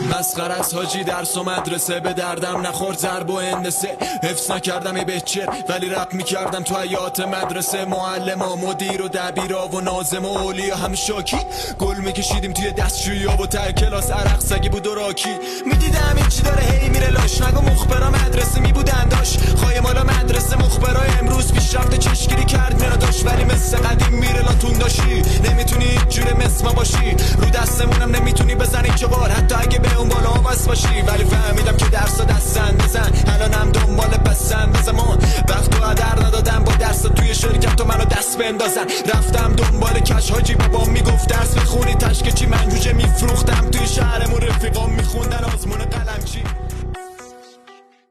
مسخره از حاجی درس و مدرسه به دردم نخورد ضرب و هندسه حفظ نکردم ای بچه ولی رپ میکردم تو حیات مدرسه معلما مدیر و دبیرا و ناظم و اولیا هم شاکی گل میکشیدیم توی دستشویی و ته کلاس عرق سگی بود و راکی میدیدم این چی داره هی میره لاش نگو مخبرا مدرسه میبودن داش خایمالا مدرسه مخبرا امروز پیشرفت چشگیری کرد میرا داشت ولی مثل قدیم میره لاتون داشی نمیتونی هیچ جوره مثل ما باشی رو دستمونم نمیتونی بزنی که بار حتی اگه به اون بالا واسه باشی ولی فهمیدم که درس دستن بزن الانم دنبال پسند زمان وقت و قدر ندادم با درس توی شرکت و منو دست بندازن رفتم دنبال کش حاجی بابام میگفت درس بخونی تشک چی من جوجه میفروختم توی شهرمون رفیقام میخوندن